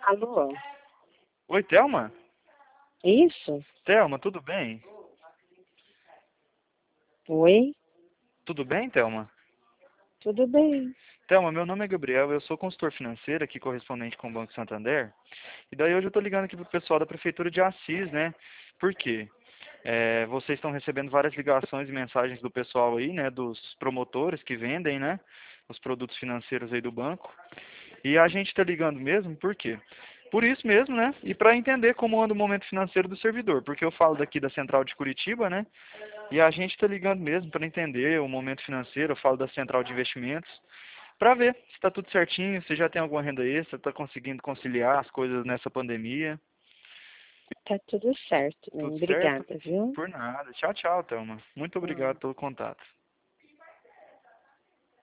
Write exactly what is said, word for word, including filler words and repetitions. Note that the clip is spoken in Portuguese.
Alô? Oi, Thelma? Isso? Thelma, tudo bem? Oi? Tudo bem, Thelma? Tudo bem? Thelma, meu nome é Gabriel, eu sou consultor financeiro aqui, correspondente com o Banco Santander. E daí hoje eu estou ligando aqui pro pessoal da Prefeitura de Assis, né? Por quê? É, vocês estão recebendo várias ligações e mensagens do pessoal aí, né? Dos promotores que vendem, né? Os produtos financeiros aí do banco. E a gente está ligando mesmo, por quê? Por isso mesmo, né? E para entender como anda o momento financeiro do servidor, porque eu falo daqui da Central de Curitiba, né? E a gente está ligando mesmo para entender o momento financeiro, eu falo da Central de Investimentos, para ver se está tudo certinho, se já tem alguma renda extra, está conseguindo conciliar as coisas nessa pandemia. Tá tudo certo, bem. Tudo certo? Obrigada, viu? Por nada. Tchau, tchau, Thelma. Muito Hum. obrigado pelo contato.